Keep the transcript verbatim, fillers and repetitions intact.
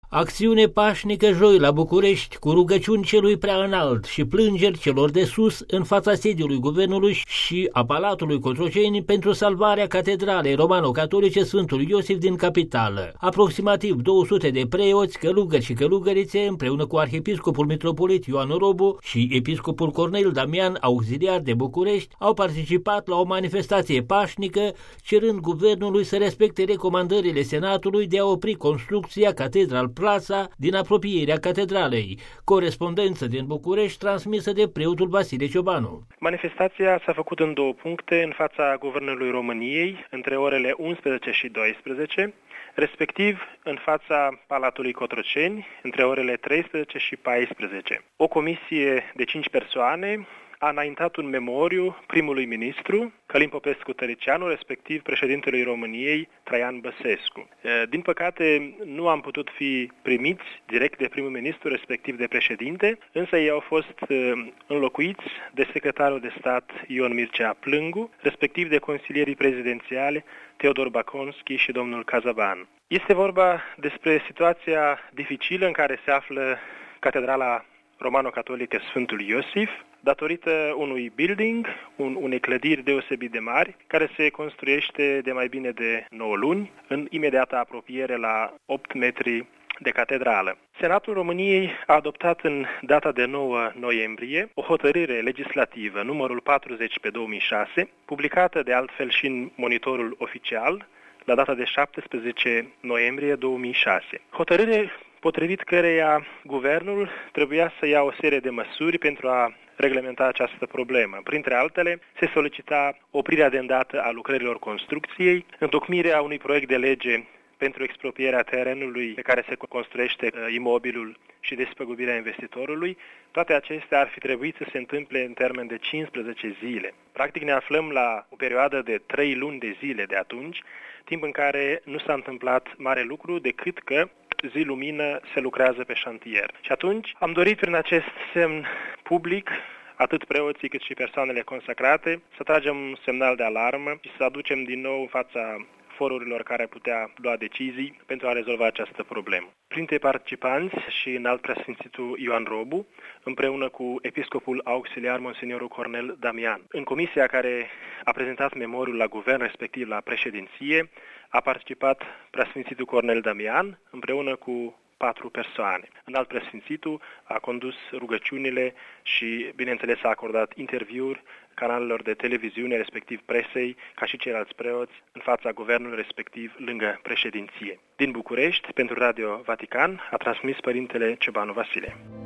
Acțiune pașnică joi la București cu rugăciuni celui prea înalt și plângeri celor de sus în fața sediului guvernului și a Palatului Cotroceni pentru salvarea catedralei romano-catolice Sfântul Iosif din capitală. Aproximativ două sute de preoți, călugări și călugărițe, împreună cu arhiepiscopul mitropolit Ioan Robu și episcopul Cornel Damian, auxiliar de București, au participat la o manifestație pașnică cerând guvernului să respecte recomandările Senatului de a opri construcția Catedral Plața din apropierea catedralei. Corespondență din București transmisă de preotul Vasile Ciobanu. Manifestația s-a făcut în două puncte în fața Guvernului României între orele unsprezece și douăsprezece, respectiv în fața Palatului Cotroceni între orele treisprezece și paisprezece. O comisie de cinci persoane a înaintat un memoriu primului ministru, Călin Popescu-Tăriceanu, respectiv președintelui României, Traian Băsescu. Din păcate, nu am putut fi primiți direct de primul ministru, respectiv de președinte, însă ei au fost înlocuiți de secretarul de stat Ion Mircea Plângu, respectiv de consilierii prezidențiale Teodor Baconski și domnul Cazaban. Este vorba despre situația dificilă în care se află Catedrala Romano-Catolică Sfântul Iosif, datorită unui building, un, unei clădiri deosebit de mari, care se construiește de mai bine de nouă luni, în imediată apropiere la opt metri de catedrală. Senatul României a adoptat în data de nouă noiembrie o hotărâre legislativă numărul patruzeci pe două mii șase, publicată de altfel și în Monitorul Oficial, la data de șaptesprezece noiembrie două mii șase. Hotărâre potrivit căreia guvernul trebuia să ia o serie de măsuri pentru a reglementa această problemă. Printre altele, se solicita oprirea de îndată a lucrărilor construcției, întocmirea unui proiect de lege pentru expropierea terenului pe care se construiește imobilul și despăgubirea investitorului. Toate acestea ar fi trebuit să se întâmple în termen de cincisprezece zile. Practic ne aflăm la o perioadă de trei luni de zile de atunci, timp în care nu s-a întâmplat mare lucru decât că zi lumină se lucrează pe șantier. Și atunci am dorit prin acest semn public, atât preoții cât și persoanele consacrate, să tragem un semnal de alarmă și să aducem din nou în fața forurilor care putea lua decizii pentru a rezolva această problemă. Printre participanți și înalt preasfințitul Ioan Robu, împreună cu episcopul auxiliar Monseniorul Cornel Damian. În comisia care a prezentat memoriul la guvern, respectiv la președinție, a participat preasfințitul Cornel Damian, împreună cu patru persoane. Înalt preasfințitul a condus rugăciunile și, bineînțeles, a acordat interviuri canalelor de televiziune, respectiv presei, ca și ceilalți preoți, în fața guvernului, respectiv lângă președinție. Din București, pentru Radio Vatican, a transmis părintele Ciobanu Vasile.